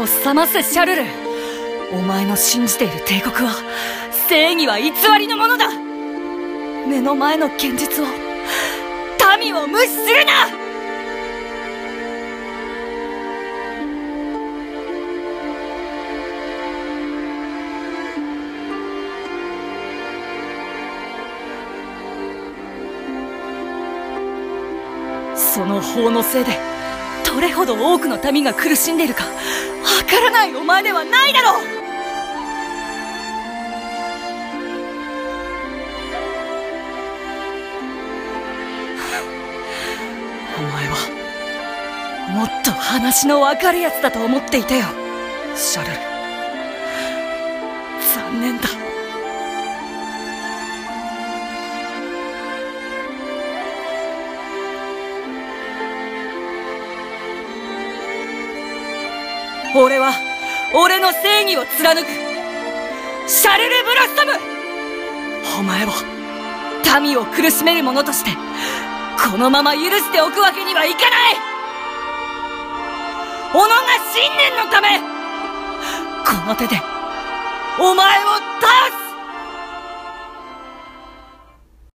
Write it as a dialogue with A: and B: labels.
A: を覚ませシャルル。お前の信じている帝国は正義は偽りのものだ。目の前の現実を、民を無視するな。その法のせいでどれほど多くの民が苦しんでいるかわからないお前ではないだろう。お前はもっと話のわかるやつだと思っていたよ、シャルル。残念だ。俺は俺の正義を貫くシャルル・ブロッサム。お前を民を苦しめる者としてこのまま許しておくわけにはいかない。己が信念のためこの手でお前を倒す。